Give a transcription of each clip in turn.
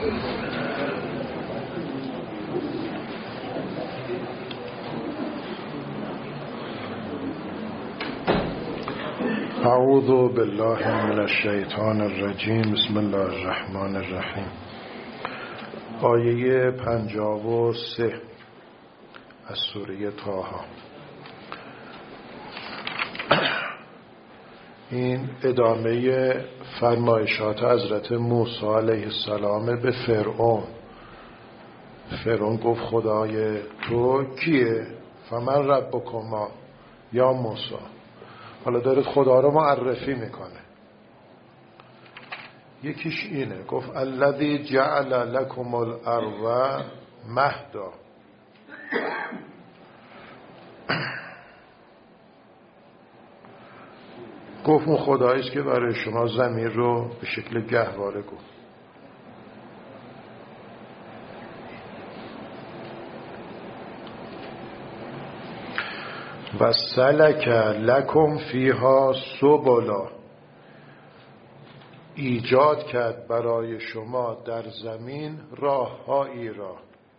اعوذ بالله من الشیطان الرجیم. بسم الله الرحمن الرحیم. آیه 53 از سوره طه. این ادامه فرمایشات حضرت موسی علیه السلام به فرعون. فرعون گفت خدای تو کیه؟ فمن ربکما یا موسی. حالا داره خدا رو معرفی میکنه. یکیش اینه، گفت الذی جعل لکم الارض مهدا. گفت اون خداییست که برای شما زمین رو به شکل گهواره گفت. و سلک لکم فیها سبلا. ایجاد کرد برای شما در زمین راههایی را.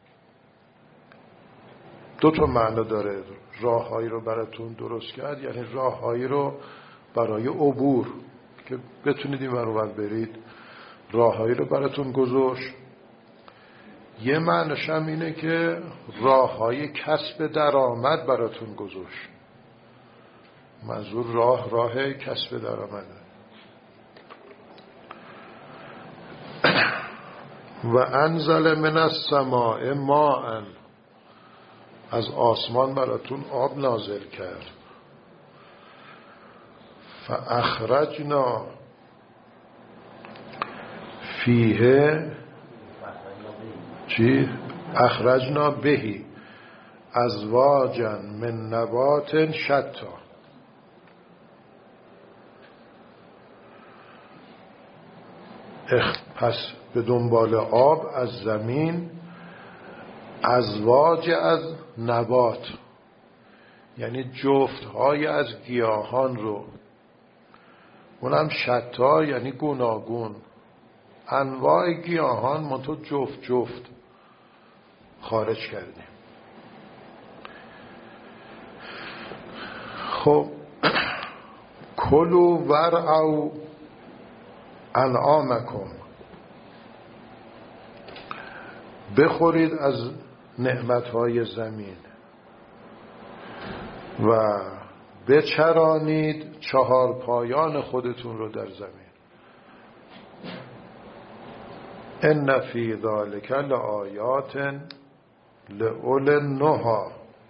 دو تا معنی داره. راههایی رو براتون درست کرد، یعنی راههایی رو برای عبور که بتونید این ور اون برید، راههایی رو براتون گذاشت. یه معنیش هم اینه که راههای کسب درآمد براتون گذاشت. منظور راه کسب درآمده. و انزل من السماء ماء. از آسمان براتون آب نازل کرد. فاخرجنا فیه چی؟ اخرجنا بهی ازواجا من نبات شتا. پس به دنبال آب از زمین ازواج از نبات، یعنی جفت‌های از گیاهان رو، اونم شتا یعنی گوناگون، انواع گیاهان منتو جفت خارج کردیم. خب کلوا ورعوا انعامکم. بخورید از نعمتهای زمین و بچرانید چهار پایان خودتون رو در زمین. ان فی ذلک لآیات لأولی النهی.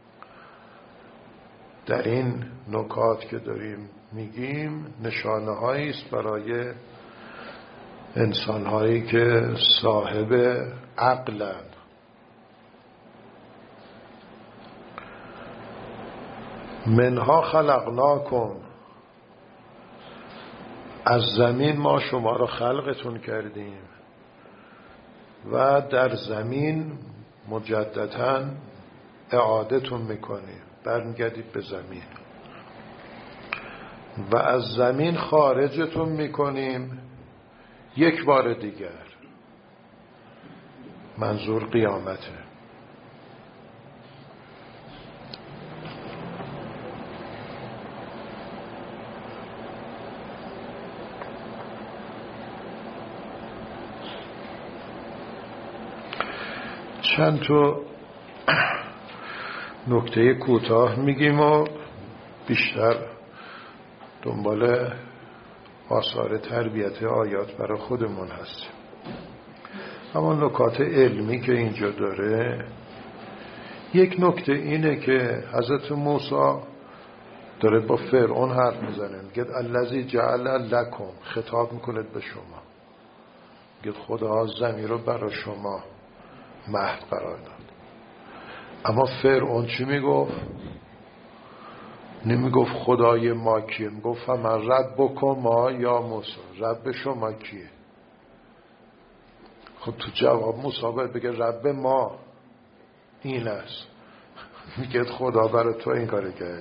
در این نکات که داریم میگیم نشانه هایی است برای انسان هایی که صاحب عقلند. منها خلقناکم. از زمین ما شما رو خلقتون کردیم و در زمین مجدداً اعادتون میکنیم، برمیگردید به زمین و از زمین خارجتون میکنیم یک بار دیگر. منظور قیامته. چند تا نکته کوتاه میگیم و بیشتر دنبال آثار تربیت آیات برای خودمون هستیم. اما نکات علمی که اینجا داره، یک نکته اینه که حضرت موسی داره با فرعون حرف میزنه، میگه الذی جعل لکم، خطاب میکنه به شما، میگه خدا زمین رو برای شما مهد قرار داد. اما فرعون چی میگفت؟ نمیگفت خدای ما کیه، میگفت من ربکما یا موسی، رب شما کیه؟ خب تو جواب موسی باید بگه رب ما این است. میگه خدا برای تو این کار کرده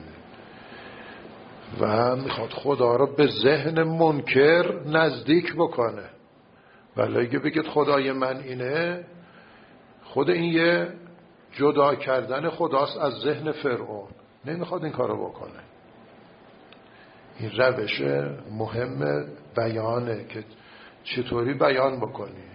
و میخواد خدا رو به ذهن منکر نزدیک بکنه. ولی اگه بگید خدای من اینه، خود این یه جدا کردن خداست از ذهن فرعون. نمیخواد این کارو بکنه. این روش مهم بیانه که چطوری بیان بکنی.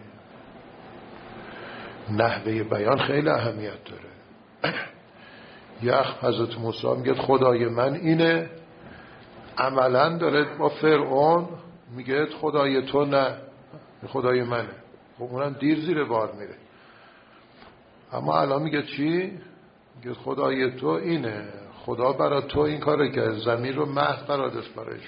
نحوه بیان خیلی اهمیت داره. حضرت موسی میگه خدای من اینه، عملا داره با فرعون میگه خدای تو نه، خدای منه. خب اونم دیر زیر بار میره. اما الان میگه چی؟ میگه خدای تو اینه، خدا برای تو این کاره که زمین رو مهد قرار داشت برایش.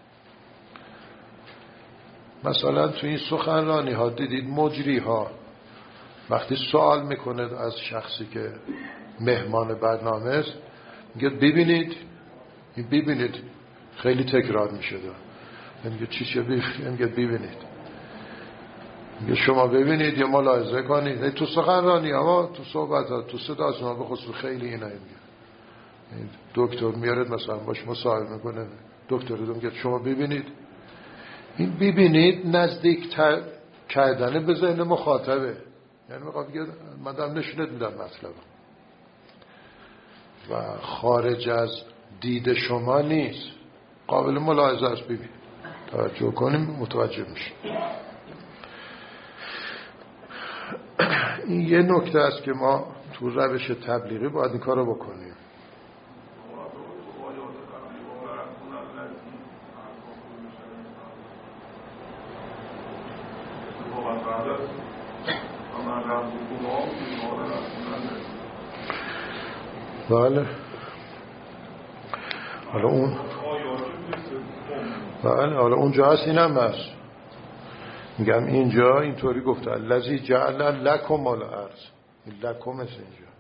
مثلا تو این سخنرانی ها دیدید مجری ها وقتی سوال میکنه از شخصی که مهمان برنامه است، میگه ببینید خیلی تکرار میشه. میگه چی چه میگه ببینید. میگه شما ببینید یا ملاحظه کنید. تو سخنرانی ها، تو صحبت ها، تو صدا شما به خصوص خیلی اینا میگه. دکتر میارد مثلا باش مصاحبه میکنه، دکتر میگه شما ببینید. این ببینید نزدیک کردن به ذهن مخاطبه. یعنی میخواد بگه من دارم نشونت میدم مطلب و خارج از دید شما نیست، قابل ملاحظه است. ببین توجه کنیم متوجه میشه. این یه نکته است که ما تو روش تبلیغی باید این کارو بکنیم. بله حالا اونجا هست، این هم هست. میگم اینجا اینطوری گفته الذی جعل لکم الارض، لکم است اینجا.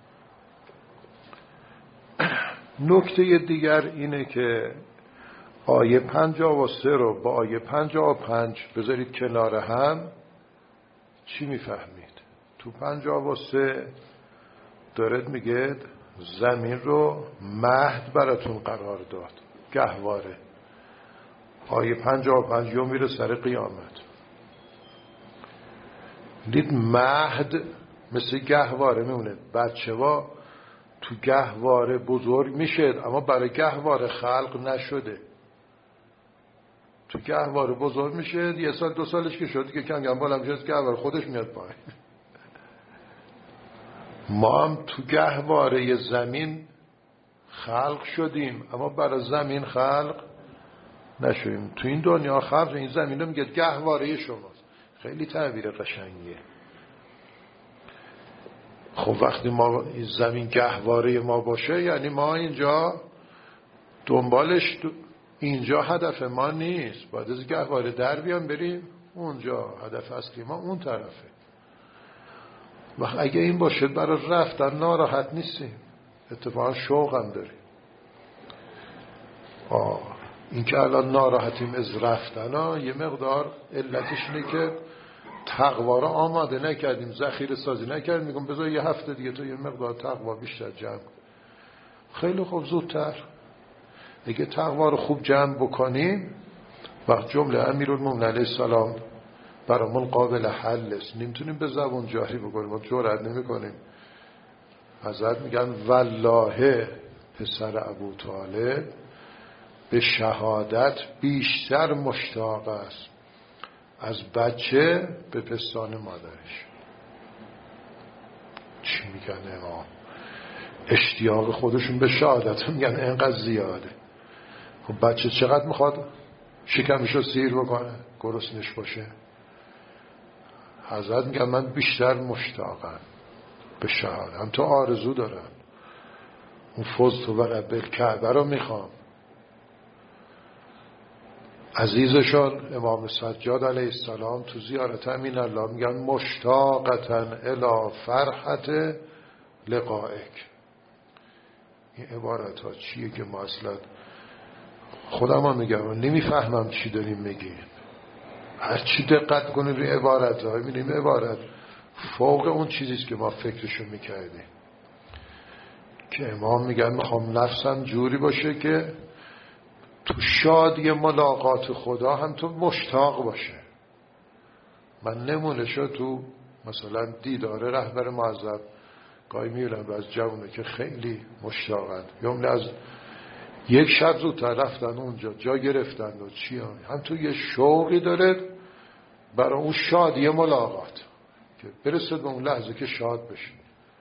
نکته دیگر اینه که آیه 53 رو با آیه 55 بذارید کنار هم، چی میفهمید؟ تو 53 دارد میگه زمین رو مهد براتون قرار داد، گهواره. آیه 55 میره سر قیامت. دید مهد مثل گهواره میمونه. بچه ها تو گهواره بزرگ میشه اما برای گهواره خلق نشده. تو گهواره بزرگ میشه، یه سال دو سالش که شد که کم کم بالا میشه، گهواره خودش میاد پایین. ما هم تو گهواره زمین خلق شدیم اما برای زمین خلق نشدیم. تو این دنیا خلق این زمین رو میگه گهواره شماست. خیلی تعبیر قشنگیه. خب وقتی ما این زمین گهواره ما باشه، یعنی ما اینجا دنبالش اینجا هدف ما نیست. باید از گهواره در بیام بریم اونجا. هدف اصلی ما اون طرفه. وقت اگه این باشه برای رفتن ناراحت نیستیم، اتفاقا شوق هم داریم. این که الان ناراحتیم از رفتن یه مقدار علتش اینه که تقوا رو آماده نکردیم، ذخیره سازی نکردیم. میگم بذار یه هفته دیگه تو یه مقدار تقوا بیشتر جمع. خیلی خوب، زودتر اگه تقوا رو خوب جمع بکنیم، وقت جمله امیرالمومنین علیه السلام برامون قابل حل است. نمیتونیم به زبون جاری بکنیم، ما جرئت نمیکنیم. حضرت میگن والله پسر ابو طالب به شهادت بیشتر مشتاق است از بچه به پستان مادرش. چی میگن امام؟ اشتیاق خودشون به شهادت میگن اینقدر زیاده. خب بچه چقدر میخواد شکمشو سیر بکنه گرسنش باشه؟ حضرت میگن من بیشتر مشتاقم به شهادت. هم تو آرزو دارن اون فوز تو ورب الکعبه رو میخوام. عزیزشان امام سجاد علیه السلام تو زیارت امین الله میگن مشتاقتن الی فرحت لقائک. این عبارت ها چیه که ما اصلا خودم هم میگم نمیفهمم چی داریم میگیم. هر چی دقت کنیم روی عبارت ها میبینیم عبارت فوق اون چیزیست که ما فکرشو میکردیم. که امام میگن میخوام نفسم جوری باشه که تو شادی ملاقات خدا هم تو مشتاق باشه. من نمونه‌شو تو مثلا دیدار رهبر معظم گاهی میبینم و از جوونه که خیلی مشتاقند، یا از یک شب زودتر رفتن اونجا جا گرفتن و چی هم تو یه شوقی داره برای اون شادی ملاقات که برسد به اون لحظه که شاد بشه.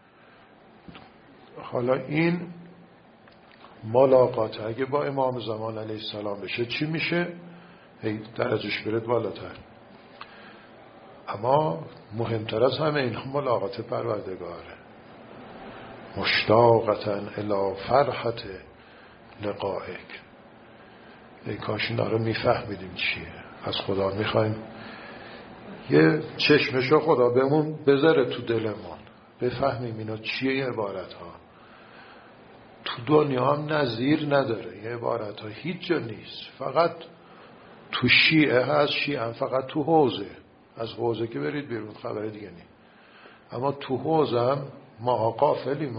حالا این ملاقات اگه با امام زمان علیه السلام بشه چی میشه؟ درجش برد بالاتر. اما مهمتر از همه این ملاقات پروردگاره. مشتاقتاً الی فرحت لقائک. ای کاش اینا رو میفهمیدیم چیه. از خدا میخوایم یه چشمشو خدا بهمون بذاره تو دلمون، بفهمیم اینا چیه. این عبارت ها تو دنیا هم نظیر نداره. این عبارت ها هیچ جا نیست. فقط تو شیعه هست. شیعه هم فقط تو حوزه. از حوزه که برید بیرون خبر دیگه نیست. اما تو حوزه هم ما غافلیم.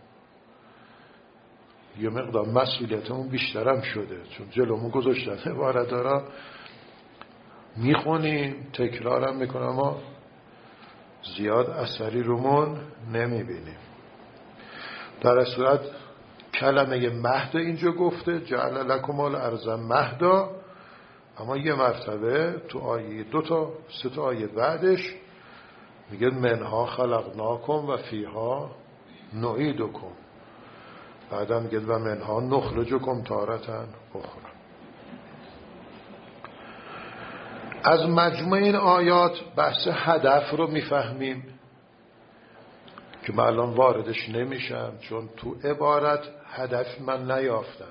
یه مقدار مسئولیتمون بیشترم شده چون جلومون گذاشتن عبارت ها میخونیم، تکرارم میکنم اما زیاد اثری رومون نمیبینیم. در صورت کلمه مهد اینجا گفته جعل لکم الارض مهدا، اما یه مرتبه تو آیه 2 تا 3 تا آیه بعدش میگه منها خلقناکم و فیها نعیدکم. بعدا میگه و منها نخرجکم تارة اخرى. از مجموع این آیات بحث هدف رو میفهمیم که من الان واردش نمیشم چون تو عبارت هدف من نیافتم.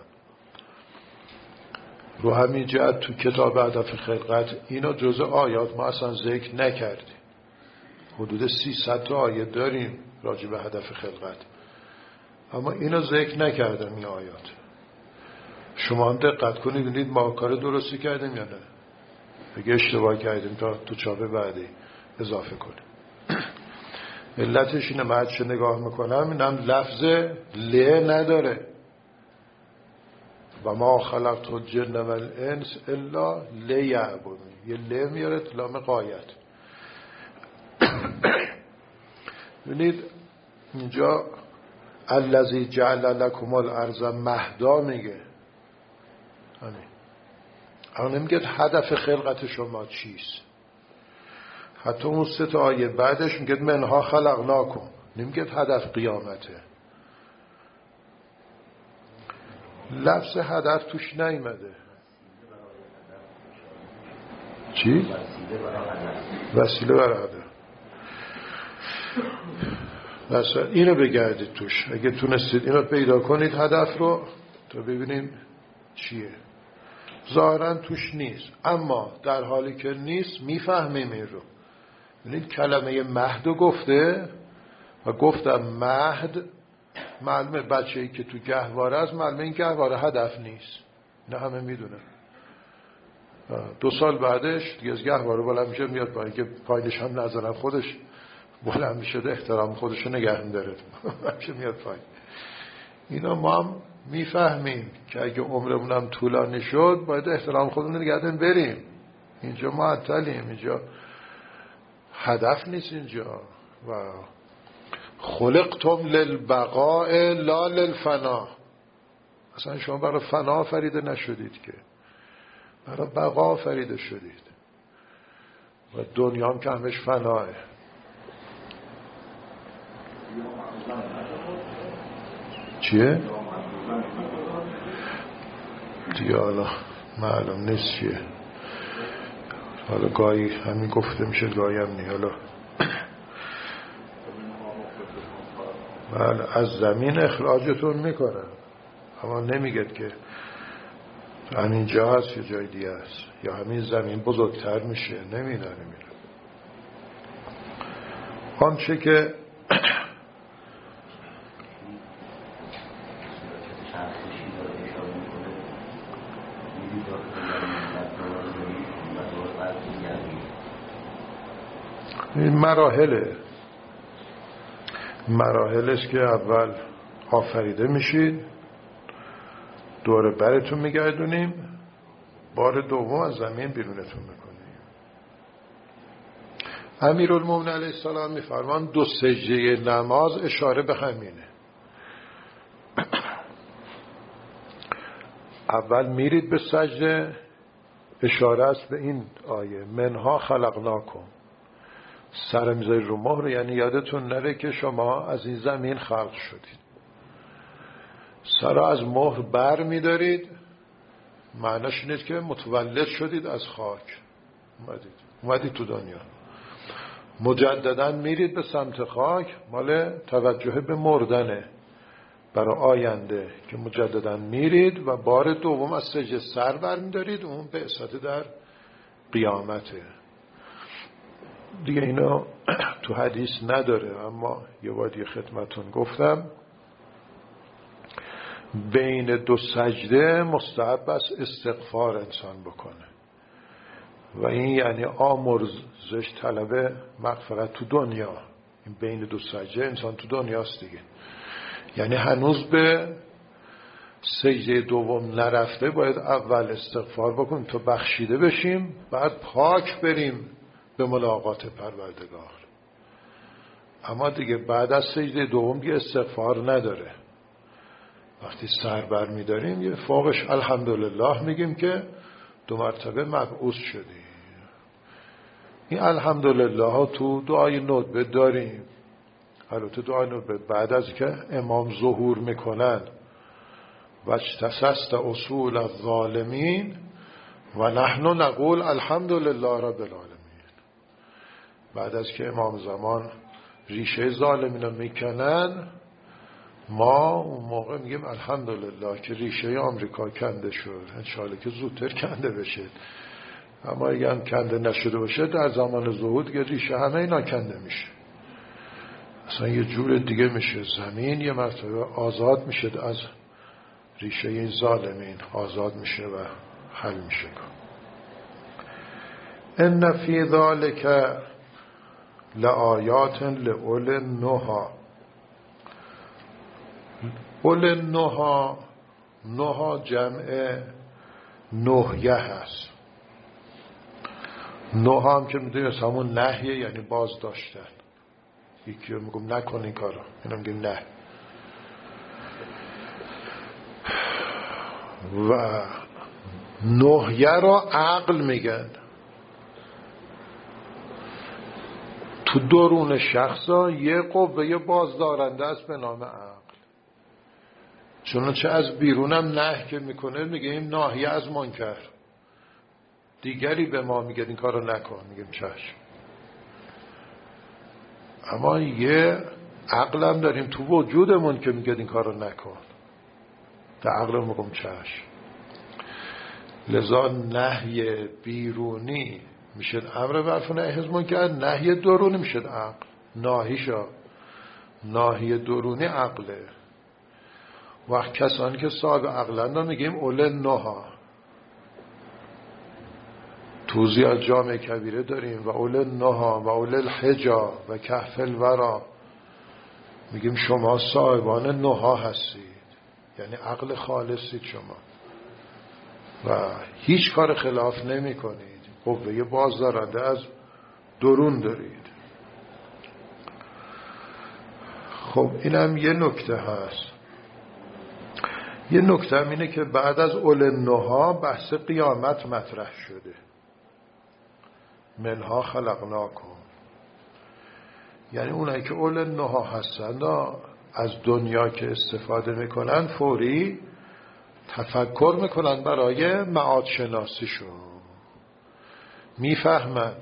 رو همین جهت تو کتاب هدف خلقت اینا جزء آیات ما اصلا ذکر نکردیم. حدود 300 تا آیه داریم راجع به هدف خلقت، اما اینا ذکر نکردم این آیات. شما هم دقت کنید ببینید ما کار درستی کردیم یا نه. اگه اشتباه کردیم تا تو چاپ بعدی اضافه کنیم. علتش اینه من چه نگاه میکنم اینم لفظ ل نداره. و ما خلقت الجن و الانس الا لیعبدون. یه ل میاره لام غایت. ببینید اینجا الذی جعل لکم الارض مهدا میگه. اما نمیگه هدف خلقت شما چیست. حتی اون 3 تا آیه بعدش میگه منها خلقناکم، نمیگه هدف قیامته. لفظ هدف توش نیامده. چی؟ وسیله برای هدف. مثلا اینو بگردید توش، اگه تونستید اینو پیدا کنید هدف رو تا ببینیم چیه. ظاهرا توش نیست، اما در حالی که نیست میفهمیم این رو. ببینید کلمه مهد گفته و گفتم مهد معلومه بچه‌ای که تو گهواره است، معلومه این گهواره هدف نیست. نه همه میدونن. 2 سال بعدش دیگه از گهواره بلند میشه میاد پایین که پایینش هم نظرم خودش بلند میشه احترام خودشو نگه می‌داره. میشه میاد پایین. اینا ما هم میفهمیم که اگه عمرمون هم طولانی شد باید احترام خودمون نگه داریم بریم. اینجا معطلیم. اینجا هدف نیست. اینجا و خلقتم للبقاء لا للفنا. اصلا شما برای فنا فریده نشدید که برای بقا فریده شدید و دنیا هم که همش فناه. چیه؟ دیگه حالا معلوم نیست چیه. حالا گاهی همین گفته میشه گاهی هم نی. حالا بله از زمین اخراجتون میکنن، اما نمیگد که همین جا هست یا جای دیگه هست یا همین زمین بزرگتر میشه. نمیداره میره. آنچه که این مراحل است که اول آفریده میشید، دور برتون میگردونیم، بار دوم از زمین بیرونتون میکنیم. امیرالمومنین علیه السلام میفرمان 2 سجده نماز اشاره به همینه. اول میرید به سجده، اشاره است به این آیه منها خلقناکم، سر میذارید رو مهر، یعنی یادتون نره که شما از این زمین خلق شدید. سر از مهر بر میدارید، معناش اینه که متولد شدید از خاک، اومدید تو دنیا. مجددا میرید به سمت خاک، مال توجه به مردنه برای آینده که مجددا میرید و بار دوم از سجده سر بر میدارید، اون بعثت در قیامته دیگه. اینا تو حدیث نداره، اما یه بار خدمتون گفتم بین 2 سجده مستحب است استغفار انسان بکنه و این یعنی آمرزش طلب مغفرت تو دنیا. این بین 2 سجده انسان تو دنیاست دیگه، یعنی هنوز به سجده دوم نرفته باید اول استغفار بکنیم تا بخشیده بشیم، بعد پاک بریم به ملاقات پروردگار. اما دیگه بعد از سجده دوم دیگه استغفار نداره. وقتی سر بر میداریم یه فوقش الحمدلله میگیم که 2 مرتبه مبعوث شدیم. این الحمدلله ها تو دعای ندبه داریم. البته دعای ندبه بعد از که امام ظهور میکنن و اجتثثت اصول الظالمین و نحن نقول الحمدلله رب العالمین، بعد از که امام زمان ریشه ظالمین رو میکنن ما اون موقع میگیم الحمدلله که ریشه آمریکا کنده شد، انشاءالله که زودتر کنده بشه. اما اگه هم کنده نشده باشه در زمان ظهور که ریشه همه اینا کنده میشه، اصلا یه جور دیگه میشه. زمین یه مرتبه آزاد میشه از ریشه این ظالمین، آزاد میشه و حل میشه. ان فی ذلک لآیات لأولی النهی. اول النهی، نهی جمع نهیه هست. نهی هم که میدونید همون نهیه، یعنی باز داشتن. یکی رو میگم نکن این کارو، اینم میگم نه. و نهیه را عقل میگن. تو درون شخصا یه قوه بازدارنده است به نام عقل. چنانچه از بیرونم نهی که میکنه میگیم ناهی از منکر، دیگری به ما میگه این کارو نکن، میگیم چشم. اما یه عقلم داریم تو وجودمون که میگه این کارو نکن، در عقلم میگم چشم. لذا نهی بیرونی میشه امر معروف و نهی از منکر، نهی درونی میشه عقل. نهی درونی عقله. وقت کسانی که صاحب عقلند میگیم اول النهی. توضیح از جامع کبیره داریم و اول النهی و اول الحجا و کهف الورا، میگیم شما صاحبان نهی هستید، یعنی عقل خالصید شما و هیچ کار خلاف نمی کنید، قوه بازدارنده از درون دارید. خب اینم یه نکته هست. یه نکته هم اینه که بعد از اول النهی بحث قیامت مطرح شده. منها خلقناکم، یعنی اونایی که اول النهی هستند از دنیا که استفاده میکنن فوری تفکر میکنن برای معاد شناسیشون، میفهمن.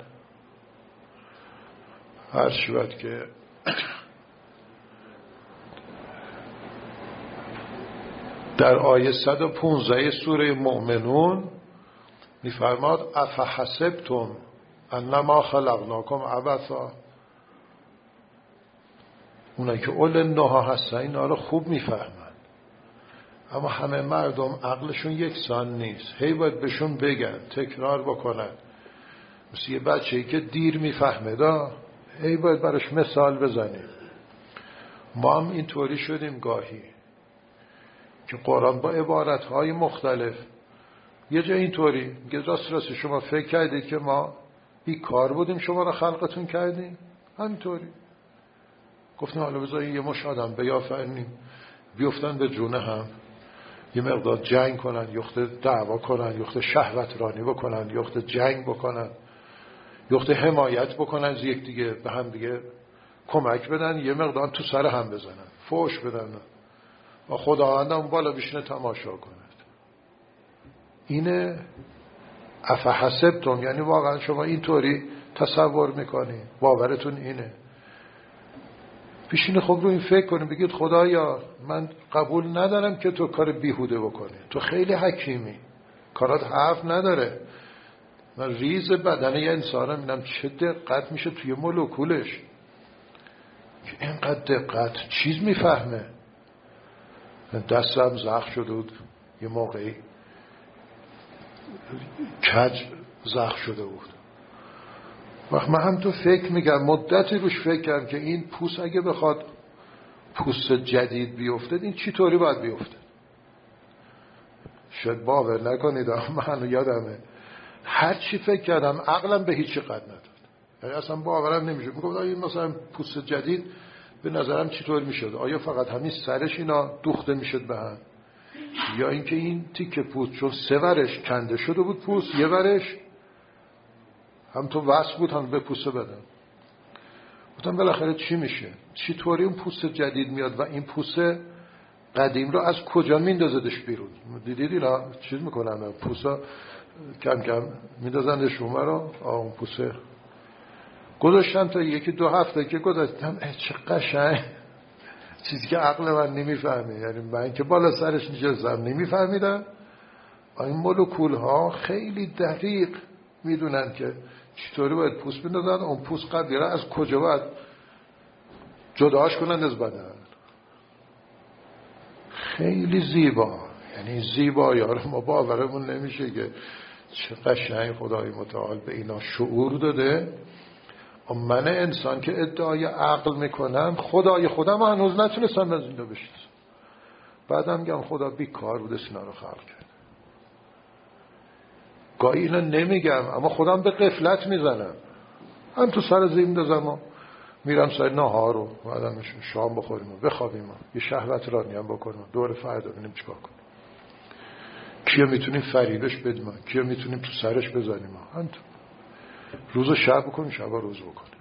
هر شود که در آیه 115 سوره مؤمنون میفرماد افحسبتم انما خلقناکم عبثا. اونایی که اول النهی هستن اینا رو خوب میفهمن، اما همه مردم عقلشون یکسان نیست. هی باید بهشون بگن، تکرار بکنن. مثل یه بچه‌ای که دیر میفهمه هی باید براش مثال بزنیم. ما هم اینطوری شدیم گاهی که قرآن با عبارتهای مختلف یه جا اینطوری میگه راست شما فکر کردید که ما بیکار بودیم شما را خلقتون کردیم؟ همینطوری گفتیم حالا بذاریم یه مش آدم بیافرینیم بیفتن به جونه هم، یه مقدار جنگ کنن، یخت دعوا کنن، یخت شهوت رانی بکنن، یخت جنگ بکنن، یخت حمایت بکنن از یک دیگه، به هم دیگه کمک بدن، یه مقدار تو سر هم بزنن، فوش بدن و خداوند اون بالا بشینه تماشا کند. اینه افحسبتم، یعنی واقعا شما اینطوری تصور میکنی؟ باورتون اینه؟ پیشین خب رو این فکر کنیم، بگید خدایا من قبول ندارم که تو کار بیهوده بکنی، تو خیلی حکیمی، کارات حرف نداره. من ریز بدنه یه انسانم میدم چه دقت میشه توی مولکولش که اینقدر دقت چیز میفهمه. دستم زخم شده بود یه موقعی، کج زخم شده بود. وقت من هم تو فکر میگم، مدتی روش فکر کردم که این پوست اگه بخواد پوست جدید بیفته این چی طوری باید بیفته. شاید باور نکنید من یادمه هر چی فکر کردم عقلم به هیچی قد نداد، یعنی اصلا باورم نمیشه. میگم این مثلا پوست جدید به نظرم چطور میشد؟ آیا فقط همین سرش اینا دوخته میشد به هم، یا اینکه این تیکه پوست چون سه ورش کنده شده بود پوست، یه ورش هم تو وصل بود هم به پوست بدن. گفتم بالاخره چی میشه؟ چی طوری اون پوست جدید میاد و این پوست قدیم رو از کجا میندازدش بیرون؟ دیدید اینا چیز میکنن پوستا کم کم میندازندش اون رو، اون پوست گذاشتم تا یکی دو هفته که گذاشتم چه قشنگ، چیزی که عقل من نمیفهمه، یعنی من که بالا سرش نشستم نمیفهمیدم. این مولکول ها خیلی دقیق میدونن که چطوری باید پوست بندازن، اون پوست قدیره از کجا باید جداش کنن از بدن. خیلی زیبا، یعنی زیبا یاره ما باورمون نمیشه که چه قشنگ خدای متعال به اینا شعور داده. من انسان که ادعای عقل میکنم خدای خودم هنوز نتونستم از اینو بشناسم. بعدم میگم خدا بیکار بوده اینا رو خلق کرد. گاهی اینا نمیگم اما خودم به غفلت میزنم، هم تو سر زیم دازم و میرم سر نهار رو بعدم شام بخوریم و بخوابیم و یه شهوت رانی هم بکنیم دور فردا ببینیم چیکار کنیم، کیو میتونیم فریبش بدیم، کیو میتونیم تو سرش بزنیم، هم تو روز و شب بکنیم، شب و روز بکنیم.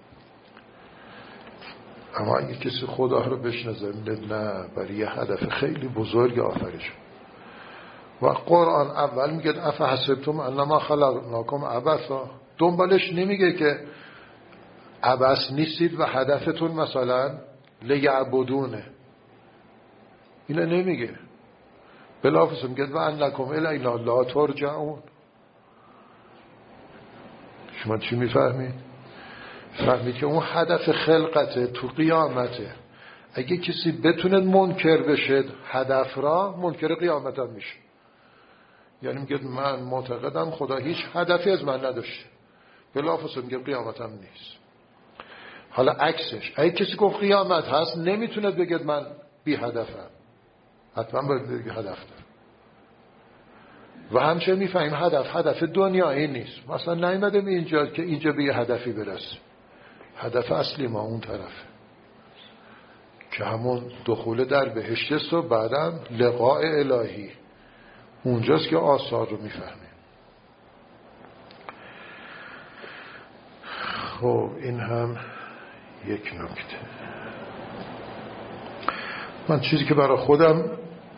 اما اگه کسی خدا رو بشناسه نه، برای یه هدف خیلی بزرگ آفریش. و قرآن اول میگه افحسبتم انما خلقناکم عبثا، دنبالش نمیگه که عبث نیستید و هدفتون مثلا لیعبدونه، اینا نمیگه. بلافاصله میگه و انکم الینا لا ترجعون. شما چی میفهمید؟ فهمید که اون هدف خلقته تو قیامته. اگه کسی بتونه منکر بشه هدف را، منکر قیامت هم میشه. یعنی میگه من معتقدم خدا هیچ هدفی از من نداشته، بلافاصله میگه قیامت هم نیست. حالا عکسش، اگه کسی گفت قیامت هست نمیتونه بگه من بی هدفم، حتما باید بگه هدف دارم. و همچنین میفهمیم هدف دنیایی نیست. مثلا نیومدیم اینجا که اینجا به یه هدفی برسیم. هدف اصلی ما اون طرفه که همون دخول در بهشت است و بعدم لقاء الهی، اونجاست که آثار رو میفهمیم. خب این هم یک نکته. من چیزی که برای خودم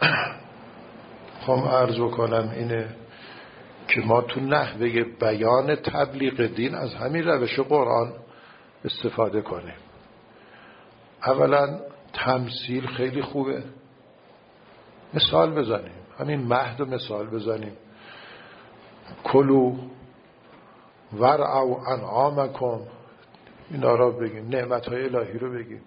خواهم عرض بکنم اینه که ما تو نحوه بیان تبلیغ دین از همین روش قرآن استفاده کنیم. اولا تمثیل خیلی خوبه، مثال بزنیم، همین مهد مثال بزنیم، کلو ورعوا انعامکم، اینا را بگیم، نعمتهای الهی رو بگیم.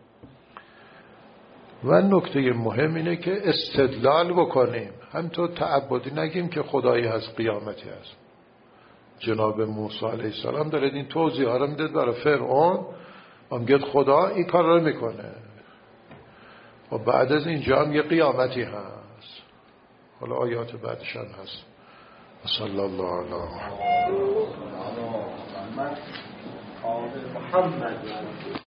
و نکته مهم اینه که استدلال بکنیم، همینطور تعبدی نگیم که خدایی هست قیامتی هست. جناب موسی علیه السلام داره این توضیح ها رو میده برای فرعون، میگه خدا این کار رو میکنه و بعد از اینجا هم یه قیامتی هست. حالا آیات بعدش هم هست. صلی الله علیه و محمد آل محمد